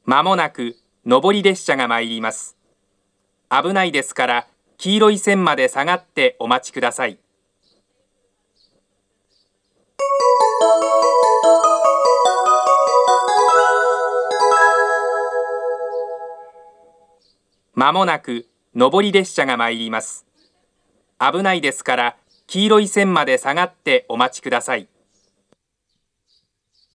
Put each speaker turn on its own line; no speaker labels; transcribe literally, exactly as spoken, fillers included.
まもなく上り列車が参ります。危ないですから黄色い線まで下がってお待ちください。まもなく上り列車が参ります。危ないですから黄色い線まで下がってお待ちください。